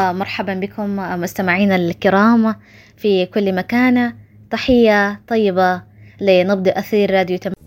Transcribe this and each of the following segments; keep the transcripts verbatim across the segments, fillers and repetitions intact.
ومرحبا بكم مستمعينا الكرام في كل مكان. تحية طيبة لنبض أثير راديو تم...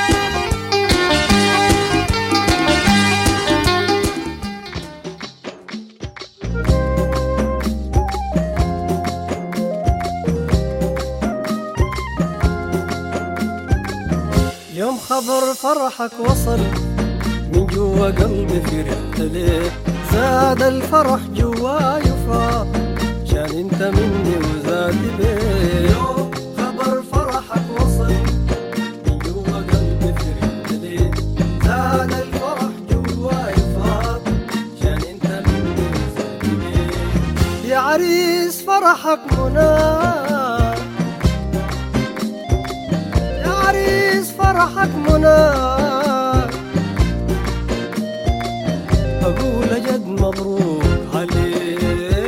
يوم خبر فرحك وصل من جوا قلبي فرحت ليه، زاد الفرح جوا يفاض عشان انت مني وزاد بيه. يوم خبر فرحك وصل من جوا قلبي فرحت ليه، زاد الفرح جوا يفاض عشان انت مني وزاد بيه. يا عريس فرحك منى، يا عريس فرحك منى، أقول جد مبروك عليك.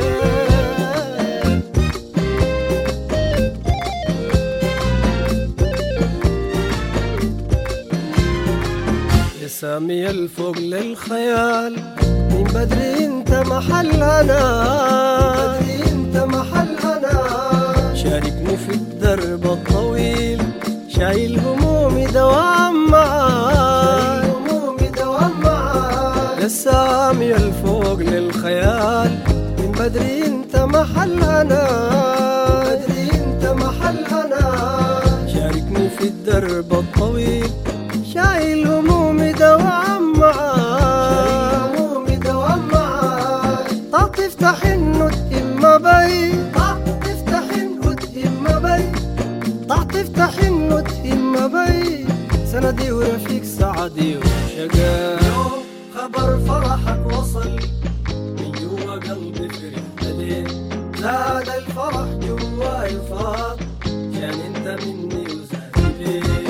يا سامي الفوق للخيال، من بدري انت محل هنا، بدري انت محل هنا. شاركني في الدرب الطويل، شايل همومي دوام معاي، همومي دوام معاي. يا سامي الفوق للخيال، من بدري انت محل هنا، بدري انت محل هنا. شاركني في الدرب الطويل، شايل همومي دوام معاي، همومي دوام معاي. طاق تفتح النوت إما بي، طاق تفتح النوت إما بي، طاق تفتح النوت إما بي. سندي ورفيق سعدي وشقا. يوم خبر فرحك وصل من جوا قلبي فرحت ليه، زاد الفرح جوا يفاض عشان انت مني وزاد بيه.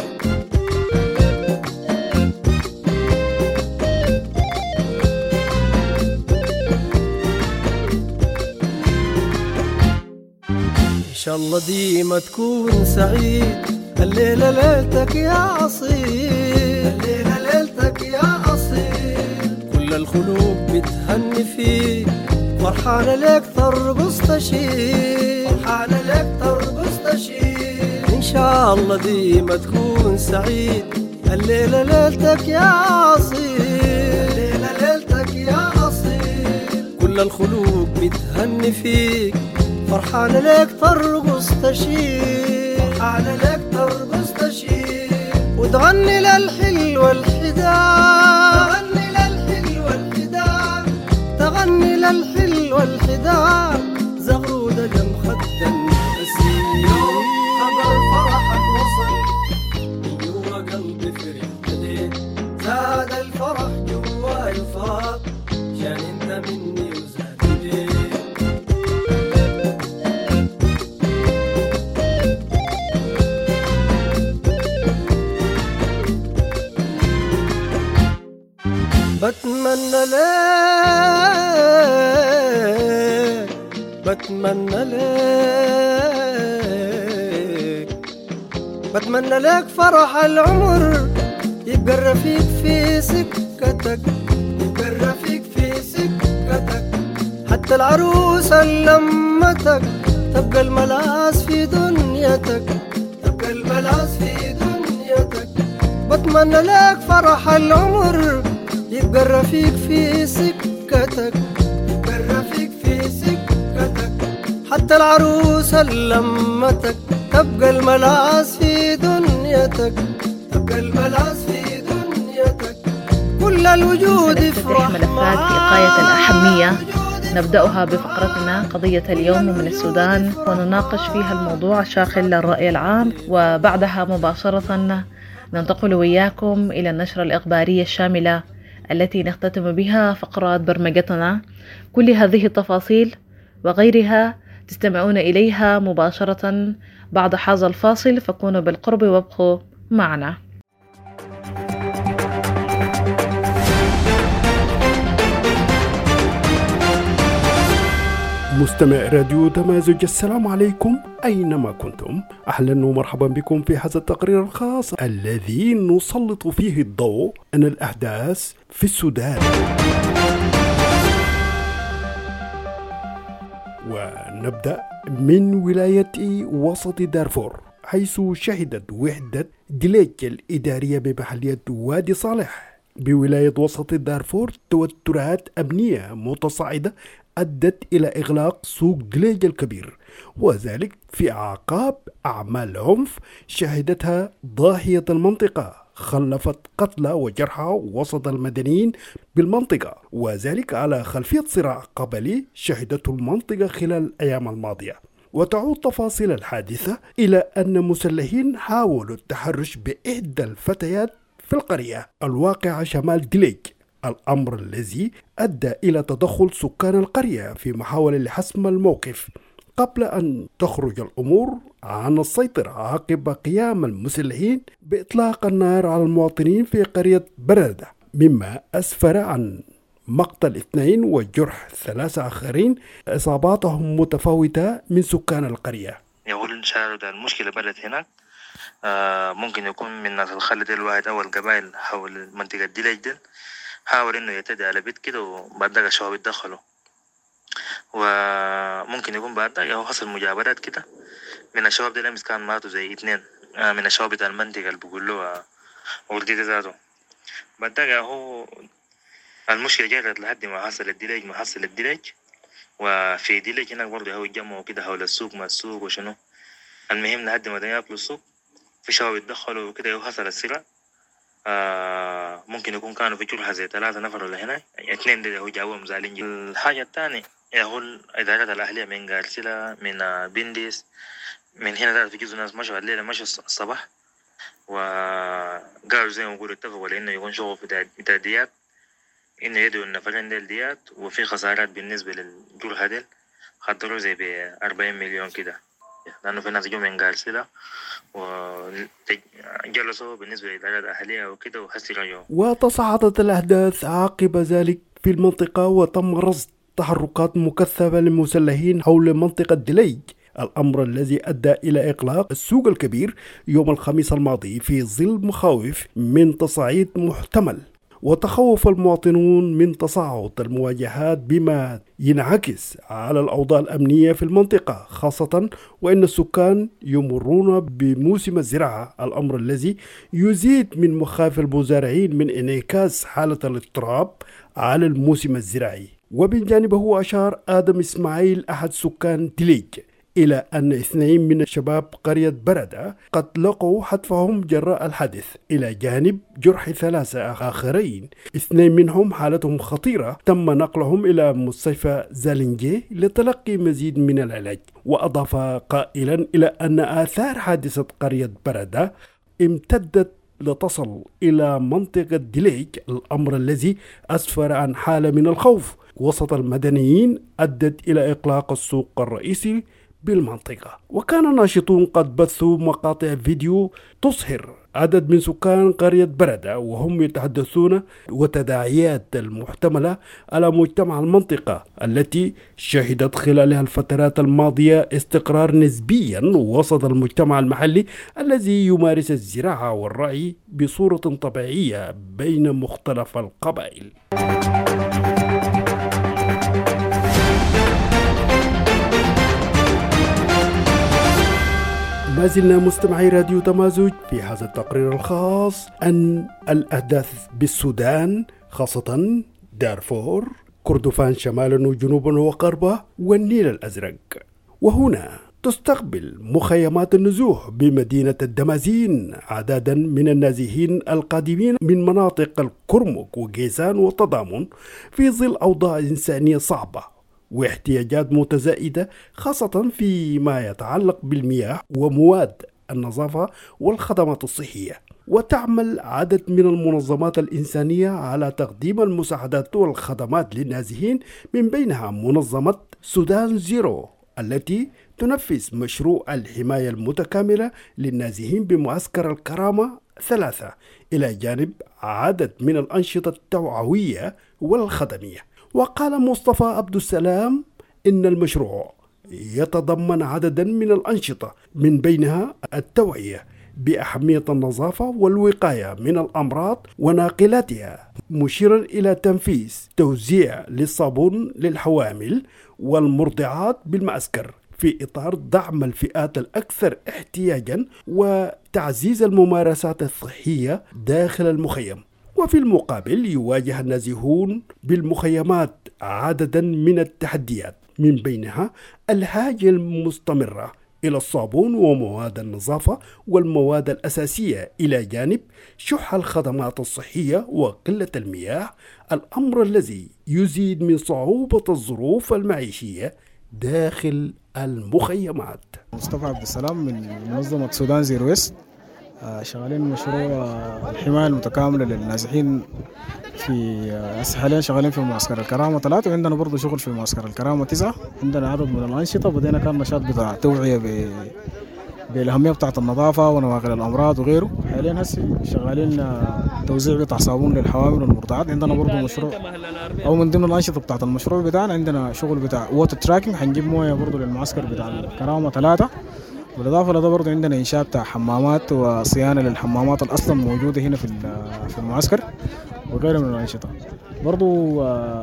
إن شاء الله ديما تكون سعيد، الليلة ليلتك يا أصيل، الليلة ليلتك يا أصيل. كل الخلوق بتهني فيك، فرحانة لك ترقص تشيل، فرحانة لك ترقص تشيل. إن شاء الله ديما تكون سعيد، الليلة ليلتك يا أصيل، الليلة ليلتك يا أصيل. كل الخلوق بتهني فيك، فرحانة لك ترقص تشيل، فرحانة لك ترقص تشيل. وتغني للحلوة الحداد، تغني للحلوة الحداد، تغني للحلوة الحداد. زغرودة جم خدا نسيم. يوم خبر فرحك وصل من جوا قلبي فرحت ليه، زاد الفرح جوا يفاض عشان انت مني وزاد بيه. بتمنى لك، بتمنى لك، بتمنى لك فرح العمر، يبقى الرفيق في سكتك، يبقى الرفيق في سكتك. حتى العروسة لمتك، تبقى الملاذ في دنيتك، تبقى الملاذ في دنيتك. بتمنى لك فرح العمر، يبقى الرفيق في سكتك، يبقى الرفيق في سكتك. حتى العروسة لمتك، تبقى الملاذ في دنيتك، تبقى الملاذ في دنيتك. كل الوجود يفرح ملفات في غاية الأهمية، نبدأها بفقرتنا قضية اليوم من السودان، ونناقش فيها الموضوع الشاغل للرأي العام، وبعدها مباشرة ننتقل وياكم إلى النشرة الإخبارية الشاملة التي نختتم بها فقرات برمجتنا. كل هذه التفاصيل وغيرها تستمعون إليها مباشرة بعد هذا الفاصل، فكونوا بالقرب وابقوا معنا. مستمع راديو تمازج، السلام عليكم أينما كنتم، أهلا ومرحبا بكم في هذا التقرير الخاص الذي نسلط فيه الضوء عن الأحداث في السودان. ونبدأ من ولاية وسط دارفور، حيث شهدت وحدة ديليج الإدارية بمحلية وادي صالح بولاية وسط دارفور توترات أمنية متصاعدة أدت إلى إغلاق سوق ديليج الكبير، وذلك في أعقاب أعمال عنف شهدتها ضاحية المنطقة خلفت قتلى وجرحى وسط المدنيين بالمنطقة، وذلك على خلفية صراع قبلي شهدته المنطقة خلال الأيام الماضية. وتعود تفاصيل الحادثة إلى أن مسلحين حاولوا التحرش بإحدى الفتيات في القرية الواقعة شمال ديليج، الأمر الذي أدى إلى تدخل سكان القرية في محاولة لحسم الموقف قبل أن تخرج الأمور عن السيطرة عقب قيام المسلحين بإطلاق النار على المواطنين في قرية بردة، مما أسفر عن مقتل اثنين وجرح ثلاثة آخرين إصاباتهم متفاوتة من سكان القرية. يقول شارد المشكلة بدأت هناك، آه ممكن يكون من ناس الخالد الواحد أو القبائل حول منطقة ديليج دل حاول إنه يتدي على بيت كده، وبعد ذلك الشباب يتدخلوا، وممكن يكون بعد ذلك هو حصل مجابرات كده من الشباب دل. أمس كان ماتوا زي اثنين آه من الشباب بتاع المنطقة اللي بيقول له ولدي ذاته. بعد ذلك هو المشكلة جرت لحد ما حصل الديليج ما حصل الديليج وفي ديليج هناك برضه هو يتجمعوا كده حول السوق ما السوق وشنو. المهم لحد ما ياكلوا السوق في شباب يتدخلوا وكده وحصل الصراع. آه ممكن يكون كانوا في جرحى زي ثلاثة نفر ولا هنا اثنين دي هو جاوهم زعلين جدا. الحاجة الثانية هو الإدارات الأهلية من غارسيلا من بنديس من هنا ده في جزء ناس مشوا الليلة مشوا الصباح وقالوا زي ما يقولوا اتفقوا لأنه يكون شغل في تاديات إنه يدوا النفرين ديل ديات، وفي خسارات بالنسبة للجرحى ديل خطروا زي بأربعين مليون كده، لأنه في ناس جو من غارسيلا وجلسوا بالنسبة للإدارات الأهلية وكده وحسروا يوم. وتصاعدت الأحداث عقب ذلك في المنطقة، وتم رصد تحركات مكثفة للمسلحين حول منطقة ديليج، الأمر الذي أدى إلى إغلاق السوق الكبير يوم الخميس الماضي في ظل مخاوف من تصعيد محتمل. وتخوف المواطنون من تصاعد المواجهات بما ينعكس على الأوضاع الأمنية في المنطقة، خاصة وأن السكان يمرون بموسم الزراعة، الأمر الذي يزيد من مخاوف المزارعين من انعكاس حالة الاضطراب على الموسم الزراعي. ومن جانبه أشار آدم إسماعيل أحد سكان ديليج إلى أن اثنين من شباب قرية بردة قد لقوا حتفهم جراء الحادث، إلى جانب جرح ثلاثة آخرين، اثنين منهم حالتهم خطيرة تم نقلهم إلى مستشفى زالنجي لتلقي مزيد من العلاج. وأضاف قائلا إلى أن آثار حادثة قرية بردة امتدت لتصل إلى منطقة ديليج، الأمر الذي أسفر عن حالة من الخوف وسط المدنيين أدت إلى إغلاق السوق الرئيسي بالمنطقة. وكان الناشطون قد بثوا مقاطع فيديو تظهر عدد من سكان قرية بردة وهم يتحدثون وتداعيات المحتملة على مجتمع المنطقة التي شهدت خلالها الفترات الماضية استقرار نسبيا وسط المجتمع المحلي الذي يمارس الزراعة والرعي بصورة طبيعية بين مختلف القبائل. ما زلنا مستمعي راديو تمازج في هذا التقرير الخاص عن الأحداث بالسودان، خاصة دارفور، كردفان شمالا وجنوبا وغربا والنيل الأزرق. وهنا تستقبل مخيمات النزوح بمدينة الدمازين عددا من النازحين القادمين من مناطق الكرمك وجيزان والتضامن في ظل أوضاع إنسانية صعبة واحتياجات متزايدة، خاصة فيما يتعلق بالمياه ومواد النظافة والخدمات الصحية. وتعمل عدد من المنظمات الإنسانية على تقديم المساعدات والخدمات للنازحين، من بينها منظمة سودان زيرو التي تنفذ مشروع الحماية المتكاملة للنازحين بمعسكر الكرامة ثلاثة، إلى جانب عدد من الأنشطة التوعوية والخدمية. وقال مصطفى عبد السلام إن المشروع يتضمن عددا من الأنشطة من بينها التوعية بأهمية النظافة والوقاية من الأمراض وناقلاتها، مشيرا إلى تنفيذ توزيع للصابون للحوامل والمرضعات بالمعسكر في إطار دعم الفئات الأكثر احتياجا وتعزيز الممارسات الصحية داخل المخيم. وفي المقابل يواجه النازحون بالمخيمات عددا من التحديات، من بينها الحاجة المستمرة إلى الصابون ومواد النظافة والمواد الأساسية، إلى جانب شح الخدمات الصحية وقلة المياه، الأمر الذي يزيد من صعوبة الظروف المعيشية داخل المخيمات. مصطفى عبد السلام من منظمة سودان زيرو ويست، شغالين مشروع الحماية المتكاملة للنازحين في حاليا شغالين في معسكر الكرامة ثلاثة، وعندنا برضو شغل في معسكر الكرامة تسعة. عندنا عدد من الأنشطة، بدينا كان نشاط بتاع توعية ب... بالأهمية بتاعة النظافة ونواقل الأمراض وغيره. حاليا هسه شغالين توزيع بتاع صابون للحوامل والمرضعات. عندنا برضو مشروع أو من ضمن الأنشطة بتاعة المشروع بتاعنا عندنا شغل بتاع ووتر تراكينج، حنجيب موية برضو للمعسكر بتاع الكرامة ثلاثة. بالإضافة لده برضو عندنا إنشاء بتاع حمامات وصيانة للحمامات الأصلا موجودة هنا في في المعسكر وغيرها من الأنشطة. برضو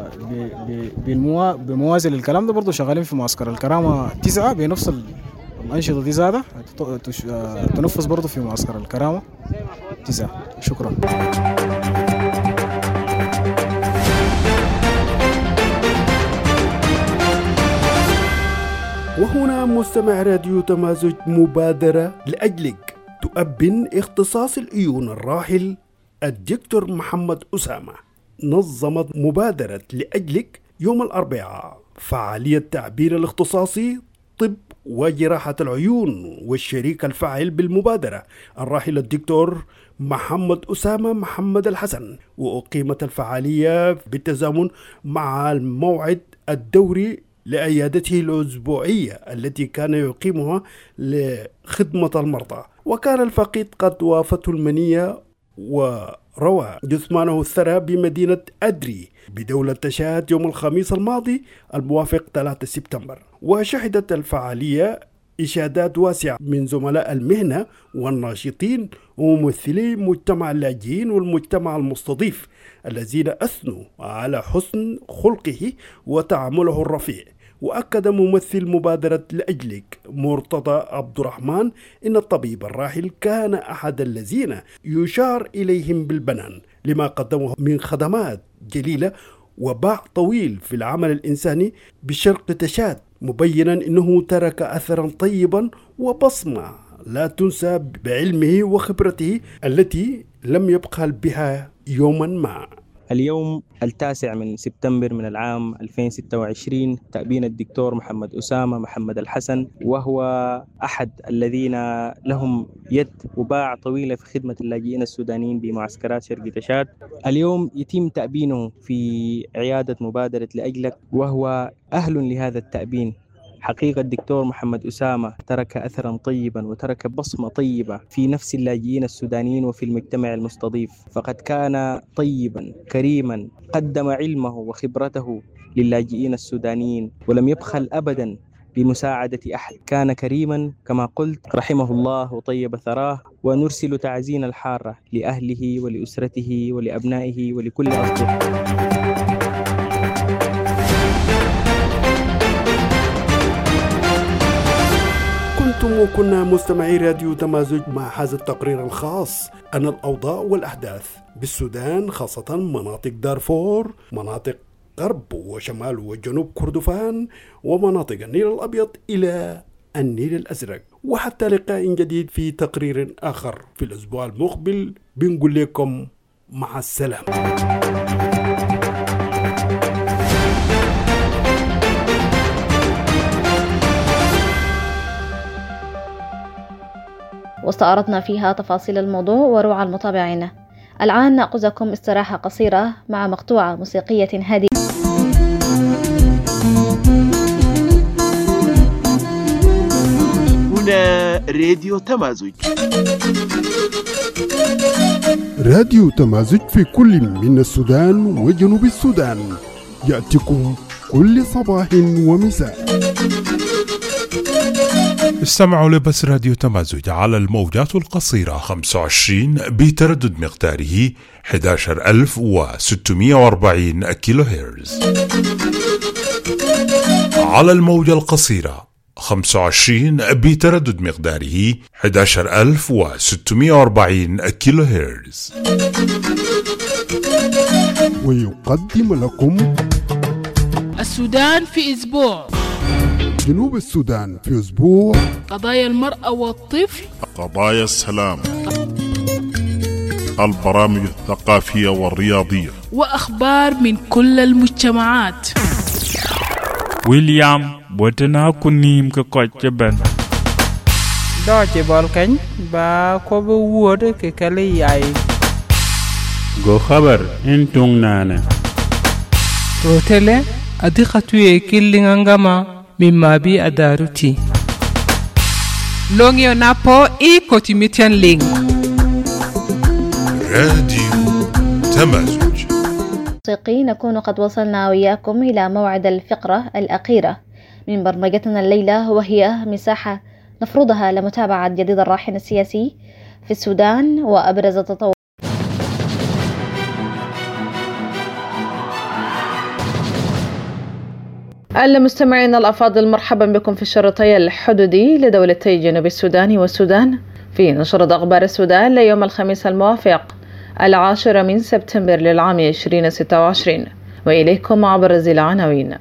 بموازي للكلام ده برضو شغالين في معسكر الكرامة تسعة بنفس الأنشطة دي زادة تنفذ برضو في معسكر الكرامة تسعة. شكرا. وهنا مستمع راديو تمازج مبادرة لأجلك تؤبن اختصاص العيون الراحل الدكتور محمد أسامة. نظمت مبادرة لأجلك يوم الأربعاء فعالية تعبير الاختصاصي طب وجراحة العيون، والشريك الفاعل بالمبادرة الراحل الدكتور محمد أسامة محمد الحسن. وأقيمت الفعالية بالتزامن مع الموعد الدوري لعيادته الأسبوعية التي كان يقيمها لخدمة المرضى. وكان الفقيد قد وافته المنية وروى جثمانه الثرى بمدينة أدري بدولة تشاد يوم الخميس الماضي الموافق ثلاثة سبتمبر. وشهدت الفعالية إشادات واسعة من زملاء المهنة والناشطين وممثلي مجتمع اللاجئين والمجتمع المستضيف الذين أثنوا على حسن خلقه وتعامله الرفيع. وأكد ممثل مبادرة لأجلك مرتضى عبد الرحمن إن الطبيب الراحل كان أحد الذين يشار إليهم بالبنان لما قدمه من خدمات جليلة وباع طويل في العمل الإنساني بشرق تشاد، مبينا أنه ترك أثرا طيبا وبصمة لا تنسى بعلمه وخبرته التي لم يبخل بها يوما ما. اليوم التاسع من سبتمبر من العام ألفين وستة وعشرين تأبين الدكتور محمد أسامة محمد الحسن، وهو أحد الذين لهم يد وباع طويلة في خدمة اللاجئين السودانيين بمعسكرات شرق تشاد. اليوم يتم تأبينه في عيادة مبادرة لأجلك، وهو أهل لهذا التأبين. حقيقة الدكتور محمد أسامة ترك أثرا طيبا وترك بصمة طيبة في نفس اللاجئين السودانيين وفي المجتمع المستضيف، فقد كان طيبا كريما، قدم علمه وخبرته للاجئين السودانيين ولم يبخل أبدا بمساعدة أحد. كان كريما كما قلت، رحمه الله وطيب ثراه. ونرسل تعزينا الحارة لأهله ولأسرته ولأبنائه ولكل أصدقائه. كنتم وكنا مستمعي راديو تمازج مع هذا التقرير الخاص عن الأوضاع والأحداث بالسودان، خاصة مناطق دارفور، مناطق غرب وشمال وجنوب كردفان، ومناطق النيل الأبيض إلى النيل الأزرق. وحتى لقاء جديد في تقرير آخر في الأسبوع المقبل، بنقول لكم مع السلامة. واستعرضنا فيها تفاصيل الموضوع وروع المتابعين. الآن نأخذكم استراحة قصيرة مع مقطوعة موسيقية هادئة. هنا راديو تمازج. راديو تمازج في كل من السودان وجنوب السودان، يأتيكم كل صباح ومساء. استمعوا لبث راديو تمازج على الموجات القصيرة خمسة وعشرين بتردد مقداره أحد عشر ألف وستمئة وأربعين كيلو هرتز، على الموجة القصيرة خمسة وعشرين بتردد مقداره أحد عشر ألف وستمئة وأربعين كيلو هرتز. ويقدم لكم السودان في أسبوع، جنوب السودان في أسبوع، قضايا المرأة والطفل، قضايا السلام، البرامج الثقافية والرياضية، وأخبار من كل المجتمعات. ويليام بوتنا كنيم كوتشبن دوتي بالكن با كوبو وود ككلي اي go خبر انتون نانا روتيلي اديقتو يكيلينغاما مما بي اداروتي لونيو نابو اي كوتيميتيان لينك راديو تمازج. موسيقي نكون قد وصلنا وياكم إلى موعد الفقرة الأخيرة من برنامجنا الليلة، وهي مساحة نفرضها لمتابعة جديد الراهن السياسي في السودان وأبرز التطور. المستمعين الأفاضل، مرحبا بكم في الشريطي الحدودي لدولتي جنوب السودان والسودان في نشرة أخبار السودان ليوم الخميس الموافق العاشر من سبتمبر للعام عشرين ستة وعشرين، وإليكم أبرز العناوين.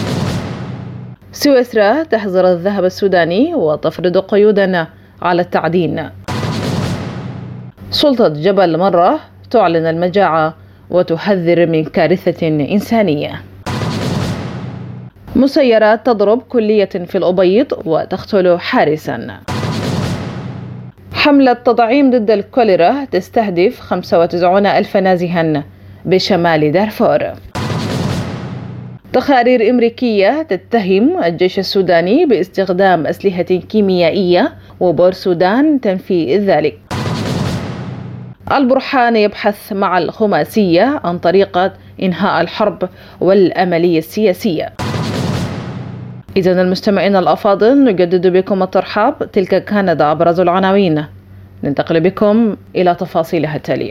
سويسرا تحظر الذهب السوداني وتفرض قيودا على التعدين. سلطة جبل مرة تعلن المجاعة وتحذر من كارثة إنسانية. مسيرات تضرب كلية في الأبيض وتقتل حارسا. حملة تطعيم ضد الكوليرا تستهدف خمسة وتسعين ألف نازحا بشمال دارفور. تقارير أمريكية تتهم الجيش السوداني باستخدام أسلحة كيميائية وبور السودان تنفي ذلك. البرهان يبحث مع الخماسية عن طريقة إنهاء الحرب والأملية السياسية. إذن المستمعين الأفاضل، نجدد بكم الترحاب. تلك كانت أبرز العناوين، ننتقل بكم إلى تفاصيلها التالية.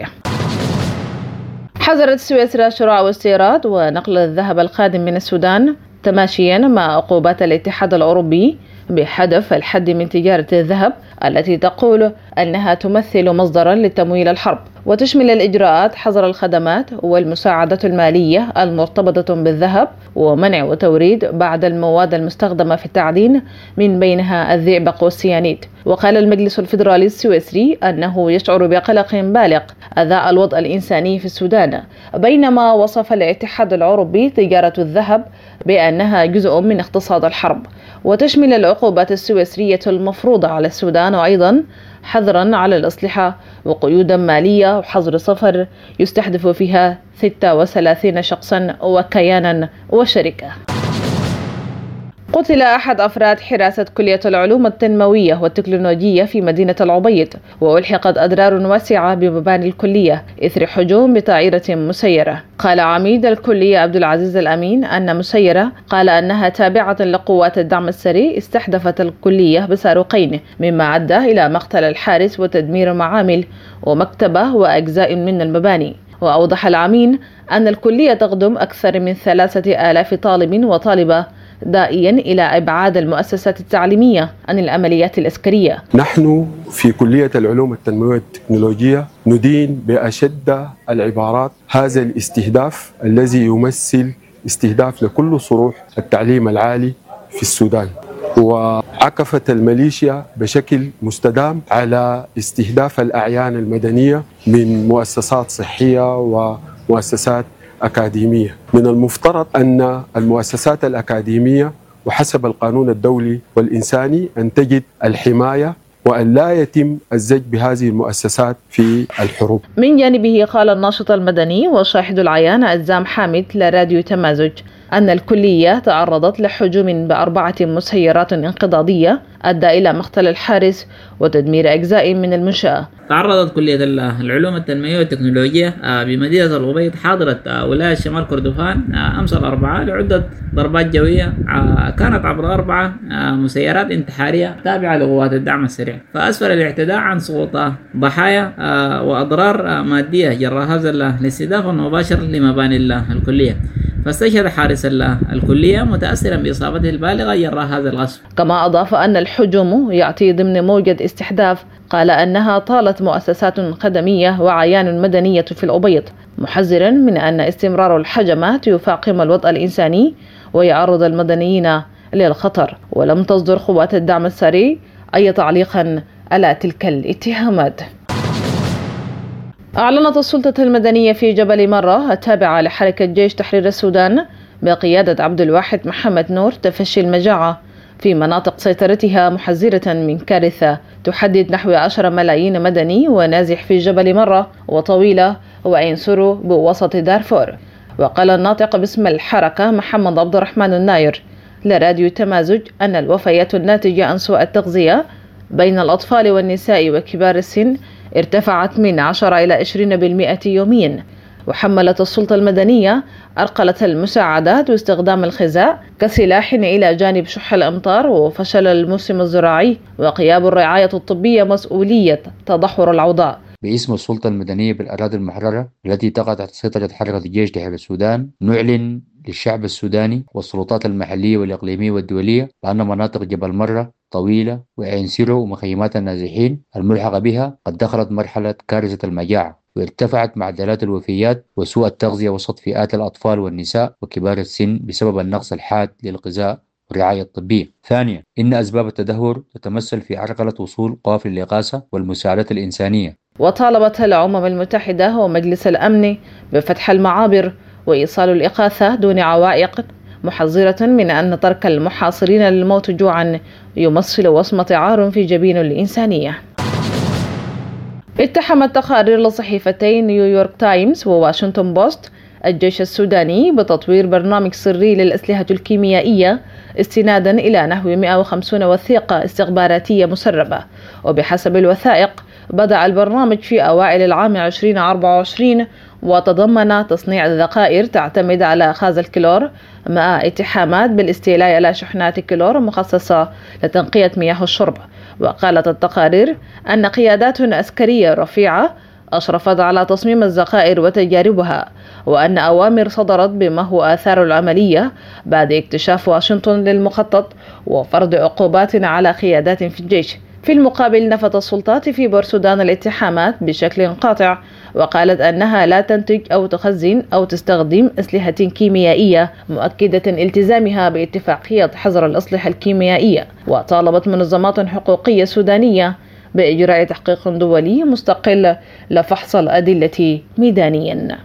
حظرت سويسرا شراء واستيراد ونقل الذهب القادم من السودان تماشيا مع عقوبات الاتحاد الأوروبي بهدف الحد من تجارة الذهب التي تقول أنها تمثل مصدرا لتمويل الحرب، وتشمل الإجراءات حظر الخدمات والمساعدة المالية المرتبطة بالذهب ومنع وتوريد بعض المواد المستخدمة في التعدين من بينها الزئبق والسيانيد. وقال المجلس الفيدرالي السويسري أنه يشعر بقلق بالغ أزاء الوضع الإنساني في السودان، بينما وصف الاتحاد الأوروبي تجارة الذهب بأنها جزء من اقتصاد الحرب. وتشمل العقوبات السويسرية المفروضة على السودان وأيضا حظرا على الأسلحة وقيودا مالية وحظر سفر يستهدف فيها ستة وثلاثين شخصا وكيانا وشركة. قتل أحد أفراد حراسة كلية العلوم التنموية والتكنولوجية في مدينة العبيد، وألحقت أضرار واسعة بمباني الكلية إثر هجوم بطائرة مسيرة. قال عميد الكلية عبد العزيز الأمين أن مسيرة قال أنها تابعة لقوات الدعم السري استهدفت الكلية بصاروخين، مما أدى إلى مقتل الحارس وتدمير معامل ومكتبة وأجزاء من المباني. وأوضح العميد أن الكلية تخدم أكثر من ثلاثة آلاف طالب وطالبة، داعيا إلى إبعاد المؤسسات التعليمية عن العمليات العسكرية. نحن في كلية العلوم التنموية والتكنولوجية ندين بأشد العبارات هذا الاستهداف الذي يمثل استهداف لكل صروح التعليم العالي في السودان. وعكفت الميليشيا بشكل مستدام على استهداف الأعيان المدنية من مؤسسات صحية ومؤسسات أكاديمية. من المفترض أن المؤسسات الأكاديمية وحسب القانون الدولي والإنساني أن تجد الحماية وأن لا يتم الزج بهذه المؤسسات في الحروب. من جانبه قال الناشط المدني وشاهد العيان عزام حامد لراديو تمازج أن الكلية تعرضت لهجوم بأربعة مسيرات انقضاضية أدى إلى مقتل الحارس وتدمير أجزاء من المنشأة. تعرضت كلية العلوم التنموية والتكنولوجيا بمدينة الأبيض حاضرة ولاية شمال كردفان أمس الأربعاء لعدة ضربات جوية كانت عبر أربعة مسيرات انتحارية تابعة لقوات الدعم السريع، فأسفر الاعتداء عن سقوط ضحايا وأضرار مادية جراء هذا الاستهداف المباشر لمباني الكلية. فاستشهد حارس الكلية متأثرا بإصابته البالغة جراء هذا الغصب. كما أضاف أن الهجوم يأتي ضمن موجة استحداث قال أنها طالت مؤسسات خدمية وعيان مدنية في الأبيض، محذرا من أن استمرار الهجمات يفاقم الوضع الإنساني ويعرض المدنيين للخطر. ولم تصدر قوات الدعم السريع أي تعليق على تلك الاتهامات. أعلنت السلطة المدنية في جبل مرة التابعة لحركة جيش تحرير السودان بقيادة عبد الواحد محمد نور تفشي المجاعة في مناطق سيطرتها، محذرة من كارثة تحدد نحو عشرة ملايين مدني ونازح في جبل مرة وطويلة وعين سرو بوسط دارفور. وقال الناطق باسم الحركة محمد عبد الرحمن الناير لراديو تمازج أن الوفيات الناتجة عن سوء التغذية بين الأطفال والنساء وكبار السن ارتفعت من عشرة إلى عشرين بالمئة يوميا. وحملت السلطة المدنية أرقلة المساعدات واستخدام الخزاء كسلاح إلى جانب شح الأمطار وفشل الموسم الزراعي وغياب الرعاية الطبية مسؤولية تدهور الأوضاع. باسم السلطة المدنية بالأراضي المحررة التي تقع تحت سيطرة حركة الجيش تحرير السودان، نعلن للشعب السوداني والسلطات المحلية والإقليمية والدولية بأن مناطق جبل مرة طويلة وعين سيرو ومخيمات النازحين الملحقة بها قد دخلت مرحلة كارثة المجاعة، وارتفعت معدلات الوفيات وسوء التغذية وسط فئات الأطفال والنساء وكبار السن بسبب النقص الحاد للغذاء والرعاية الطبية. ثانيا، إن أسباب التدهور تتمثل في عرقلة وصول قوافل الإغاثة والمساعدات الإنسانية. وطالبت الأمم المتحدة ومجلس الأمن بفتح المعابر وإيصال الإغاثة دون عوائق، محذرة من أن ترك المحاصرين للموت جوعا يمثل وصمة عار في جبين الإنسانية. اتهمت تقارير لصحيفتين نيويورك تايمز وواشنطن بوست الجيش السوداني بتطوير برنامج سري للأسلحة الكيميائية استنادا إلى نحو مئة وخمسين وثيقة استخباراتية مسربة. وبحسب الوثائق بدأ البرنامج في أوائل العام ألفين وأربعة وعشرين وتضمن تصنيع ذخائر تعتمد على غاز الكلور مع اتهامات بالاستيلاء على شحنات كلور مخصصة لتنقية مياه الشرب. وقالت التقارير أن قيادات عسكرية رفيعة أشرفت على تصميم الذخائر وتجاربها، وأن أوامر صدرت بما هو آثار العملية بعد اكتشاف واشنطن للمخطط وفرض عقوبات على قيادات في الجيش. في المقابل نفت السلطات في بورسودان الاتهامات بشكل قاطع، وقالت أنها لا تنتج أو تخزن أو تستخدم أسلحة كيميائية، مؤكدة التزامها باتفاقية حظر الأسلحة الكيميائية. وطالبت منظمات حقوقية سودانية بإجراء تحقيق دولي مستقل لفحص الأدلة ميدانيا.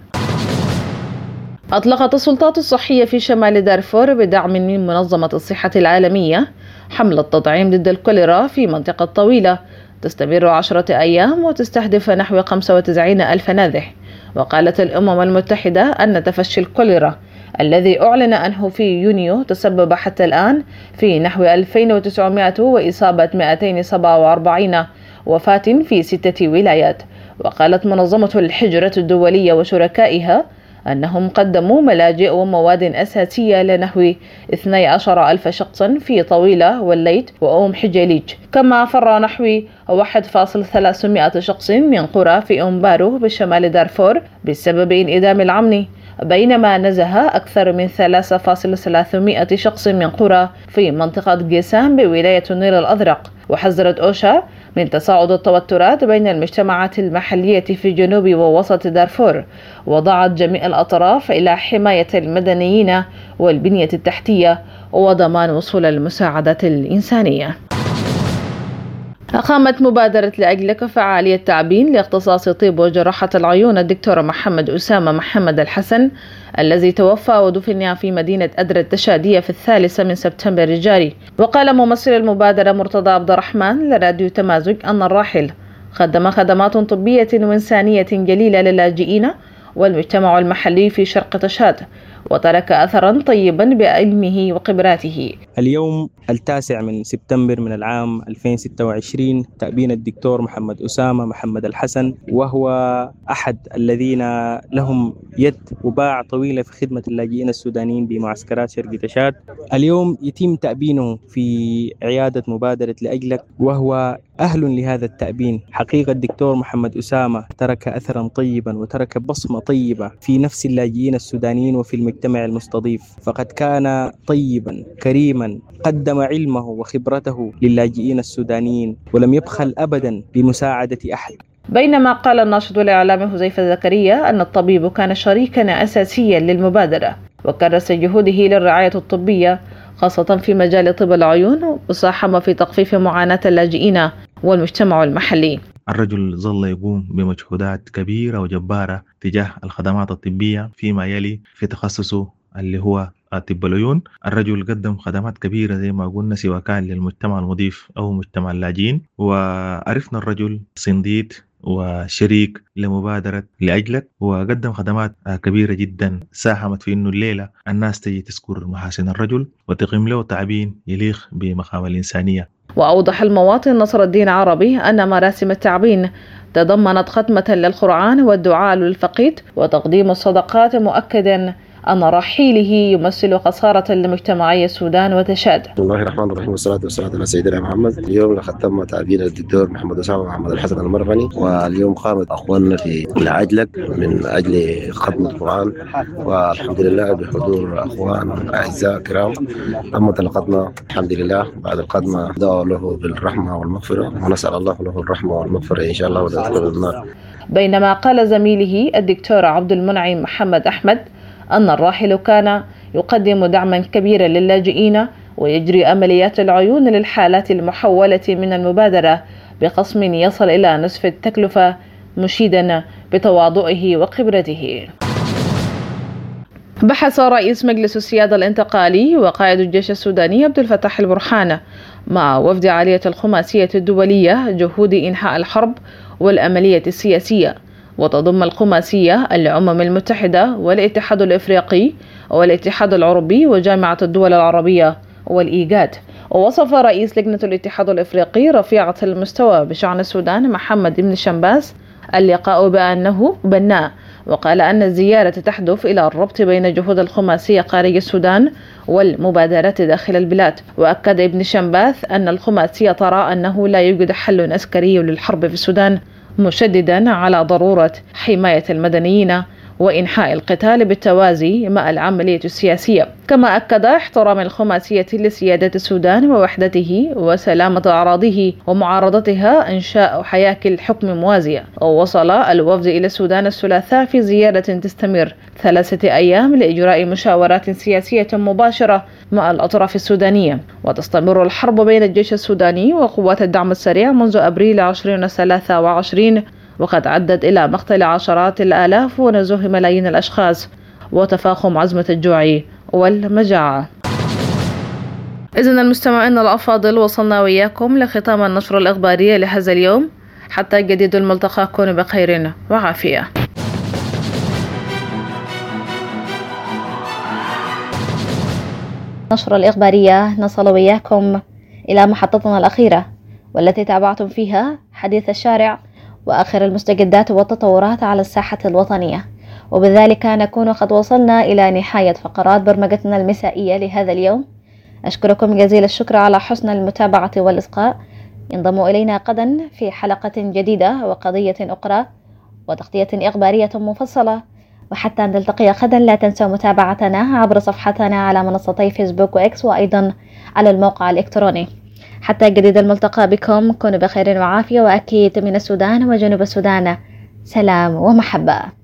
أطلقت السلطات الصحية في شمال دارفور بدعم من منظمة الصحة العالمية حملة تطعيم ضد الكوليرا في منطقة طويلة تستمر عشرة أيام وتستهدف نحو خمسة وتسعين ألف نازح. وقالت الأمم المتحدة أن تفشي الكوليرا الذي أعلن عنه في يونيو تسبب حتى الآن في نحو ألفين وتسعمائة وإصابة مئتين وسبعة وأربعين وفاة في ستة ولايات. وقالت منظمة الهجرة الدولية وشركائها أنهم قدموا ملاجئ ومواد أساسية لنحو اثني عشر ألف شخص في طويلة والليت وأم حجيليج، كما فر نحو واحد فاصلة ثلاثمائة شخص من قرى في أمبارو بشمال دارفور بسبب انعدام الأمن، بينما نزه أكثر من ثلاثة فاصلة ثلاثمائة شخص من قرى في منطقة جيسان بولاية النيل الأزرق. وحذرت أوشا من تصاعد التوترات بين المجتمعات المحلية في جنوب ووسط دارفور، وضعت جميع الأطراف إلى حماية المدنيين والبنية التحتية وضمان وصول المساعدات الإنسانية. أقامت مبادرة لأجل فعالية تعبين لاختصاص طب وجراحة العيون الدكتور محمد أسامة محمد الحسن الذي توفى ودفن في مدينة أدر التشادية في الثالث من سبتمبر الجاري. وقال ممثل المبادرة مرتضى عبد الرحمن لراديو تمازج أن الراحل قدم خدمات طبية وإنسانية جليلة للاجئين والمجتمع المحلي في شرق تشاد، وترك أثرا طيبا بعلمه وخبراته. اليوم التاسع من سبتمبر من العام ألفين وستة وعشرين تأبين الدكتور محمد أسامة محمد الحسن، وهو أحد الذين لهم يد وباع طويلة في خدمة اللاجئين السودانيين بمعسكرات شرق تشاد. اليوم يتم تأبينه في عيادة مبادرة لأجلك، وهو أهل لهذا التأبين. حقيقة الدكتور محمد أسامة ترك أثرا طيبا وترك بصمة طيبة في نفس اللاجئين السودانيين وفي المجتمع المستضيف، فقد كان طيبا كريما، قدم علمه وخبرته للاجئين السودانيين ولم يبخل أبدا بمساعدة أحد. بينما قال الناشط الإعلامي حذيفة زكريا أن الطبيب كان شريكا أساسيا للمبادرة وكرس جهوده للرعاية الطبية خاصة في مجال طب العيون، وساهم في تخفيف معاناة اللاجئين والمجتمع المحلي. الرجل ظل يقوم بمجهودات كبيرة وجبارة تجاه الخدمات الطبية فيما يلي في تخصصه اللي هو طب العيون. الرجل قدم خدمات كبيرة زي ما قلنا، سواء كان للمجتمع المضيف أو مجتمع اللاجئين، وعرفنا الرجل صنديد وشريك لمبادرة لأجلك، وقدم خدمات كبيرة جدا ساهمت في أنه الليلة الناس تجي تذكر محاسن الرجل وتقيم له تعبين يليق بمقام الإنسانية. وأوضح المواطن نصر الدين عربي أن مراسم التعبين تضمنت ختمة للقرآن والدعاء للفقيد وتقديم الصدقات، مؤكدا أن رحيله يمثل خسارة لمجتمعي السودان وتشاد. بسم الله الرحمن الرحيم والصلاة والسلام على سيدنا محمد. اليوم ختم تعبين الدكتور محمد أسامة محمد الحسن المرغني، واليوم قامت أخواننا في لأجلك من أجل ختم القرآن، والحمد لله بحضور أخوان أعزاء كرام تم تلقتنا الحمد لله. بعد القدمة دعوا له بالرحمة والمغفرة، ونسأل الله له الرحمة والمغفرة إن شاء الله ولا يدخل النار. بينما قال زميله الدكتور عبد المنعم محمد أحمد أن الراحل كان يقدم دعما كبيرا للاجئين ويجري عمليات العيون للحالات المحولة من المبادرة بخصم يصل إلى نصف التكلفة، مشيدا بتواضعه وخبرته. بحث رئيس مجلس السيادة الانتقالي وقائد الجيش السوداني عبد الفتاح البرهان مع وفد عالية الخماسية الدولية جهود إنهاء الحرب والعملية السياسية، وتضم الخماسية الأمم المتحدة والاتحاد الإفريقي والاتحاد العربي وجامعة الدول العربية والإيجاد. ووصف رئيس لجنة الاتحاد الإفريقي رفيعة المستوى بشأن السودان محمد بن شمباس اللقاء بأنه بناء، وقال أن الزيارة تحدث إلى الربط بين جهود الخماسية خارج السودان والمبادرات داخل البلاد. وأكد ابن شمباس أن الخماسية ترى أنه لا يوجد حل عسكري للحرب في السودان، مشددا على ضرورة حماية المدنيين وإنهاء القتال بالتوازي مع العملية السياسية. كما أكد احترام الخماسية لسيادة السودان ووحدته وسلامة أراضيه ومعارضتها إنشاء حياكل حكم موازية. ووصل الوفد إلى السودان الثلاثاء في زيارة تستمر ثلاثة أيام لإجراء مشاورات سياسية مباشرة مع الأطراف السودانية. وتستمر الحرب بين الجيش السوداني وقوات الدعم السريع منذ أبريل عشرين ثلاثة وعشرين، وقد عدت إلى مقتل عشرات الآلاف ونزوح ملايين الأشخاص وتفاقم أزمة الجوع والمجاعة. إذن المستمعين الأفاضل، وصلنا وإياكم لختام النشرة الإخبارية لهذا اليوم. حتى جديد الملتقى، كونوا بخير وعافية. النشرة الإخبارية نصل وإياكم إلى محطتنا الأخيرة، والتي تابعتم فيها حديث الشارع وآخر المستجدات والتطورات على الساحة الوطنية. وبذلك نكون قد وصلنا إلى نهاية فقرات برمجتنا المسائية لهذا اليوم. أشكركم جزيل الشكر على حسن المتابعة والإصغاء. انضموا إلينا غدا في حلقة جديدة وقضية أخرى وتغطية إخبارية مفصلة. وحتى نلتقي غدا لا تنسوا متابعتنا عبر صفحتنا على منصتي فيسبوك وإكس، وأيضا على الموقع الإلكتروني. حتى جديد الملتقى بكم، كونوا بخير وعافية، وأكيد من السودان وجنوب السودان سلام ومحبة.